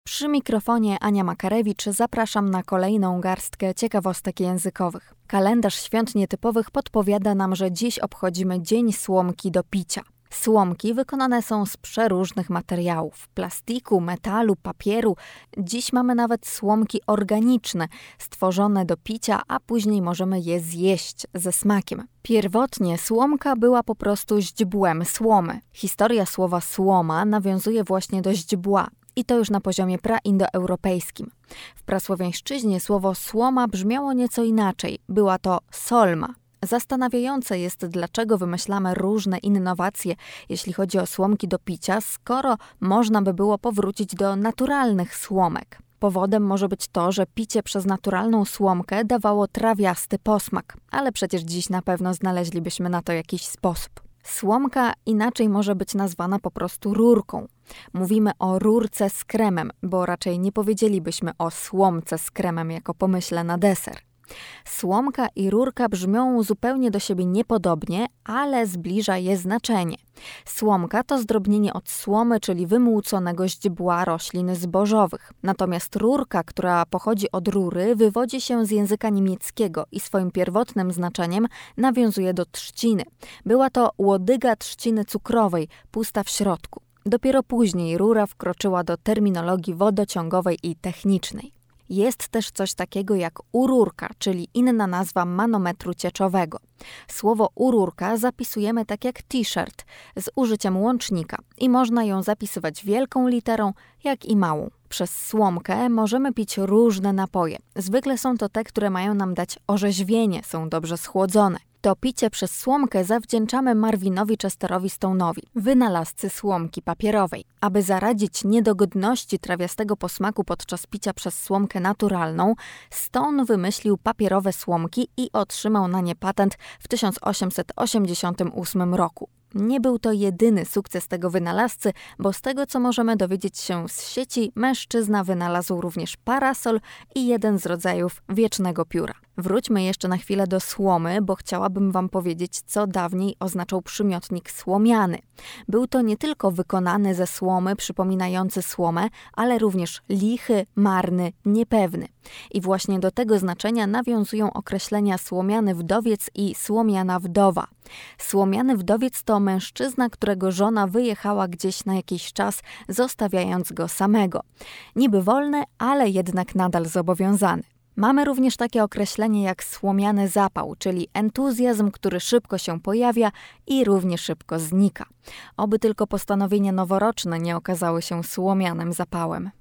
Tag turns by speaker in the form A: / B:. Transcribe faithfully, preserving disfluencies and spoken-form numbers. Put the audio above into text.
A: Przy mikrofonie Ania Makarewicz, zapraszam na kolejną garstkę ciekawostek językowych. Kalendarz świąt nietypowych podpowiada nam, że dziś obchodzimy Dzień Słomki do picia. Słomki wykonane są z przeróżnych materiałów: plastiku, metalu, papieru. Dziś mamy nawet słomki organiczne, stworzone do picia, a później możemy je zjeść ze smakiem. Pierwotnie słomka była po prostu źdźbłem słomy. Historia słowa słoma nawiązuje właśnie do źdźbła. I to już na poziomie praindoeuropejskim. W prasłowiańszczyźnie słowo słoma brzmiało nieco inaczej. Była to solma. Zastanawiające jest, dlaczego wymyślamy różne innowacje, jeśli chodzi o słomki do picia, skoro można by było powrócić do naturalnych słomek. Powodem może być to, że picie przez naturalną słomkę dawało trawiasty posmak, ale przecież dziś na pewno znaleźlibyśmy na to jakiś sposób. Słomka inaczej może być nazwana po prostu rurką. Mówimy o rurce z kremem, bo raczej nie powiedzielibyśmy o słomce z kremem jako pomyśle na deser. Słomka i rurka brzmią zupełnie do siebie niepodobnie, ale zbliża je znaczenie. Słomka to zdrobnienie od słomy, czyli wymłóconego źdźbła roślin zbożowych. Natomiast rurka, która pochodzi od rury, wywodzi się z języka niemieckiego i swoim pierwotnym znaczeniem nawiązuje do trzciny. Była to łodyga trzciny cukrowej, pusta w środku. Dopiero później rura wkroczyła do terminologii wodociągowej i technicznej. Jest też coś takiego jak ururka, czyli inna nazwa manometru cieczowego. Słowo ururka zapisujemy tak jak t-shirt, z użyciem łącznika i można ją zapisywać wielką literą, jak i małą. Przez słomkę możemy pić różne napoje. Zwykle są to te, które mają nam dać orzeźwienie, są dobrze schłodzone. To picie przez słomkę zawdzięczamy Marvinowi Chesterowi Stone'owi, wynalazcy słomki papierowej. Aby zaradzić niedogodności trawiastego posmaku podczas picia przez słomkę naturalną, Stone wymyślił papierowe słomki i otrzymał na nie patent w tysiąc osiemset osiemdziesiątym ósmym roku. Nie był to jedyny sukces tego wynalazcy, bo z tego, co możemy dowiedzieć się z sieci, mężczyzna wynalazł również parasol i jeden z rodzajów wiecznego pióra. Wróćmy jeszcze na chwilę do słomy, bo chciałabym wam powiedzieć, co dawniej oznaczał przymiotnik słomiany. Był to nie tylko wykonany ze słomy, przypominający słomę, ale również lichy, marny, niepewny. I właśnie do tego znaczenia nawiązują określenia słomiany wdowiec i słomiana wdowa. Słomiany wdowiec to mężczyzna, którego żona wyjechała gdzieś na jakiś czas, zostawiając go samego. Niby wolny, ale jednak nadal zobowiązany. Mamy również takie określenie jak słomiany zapał, czyli entuzjazm, który szybko się pojawia i równie szybko znika. Oby tylko postanowienia noworoczne nie okazały się słomianym zapałem.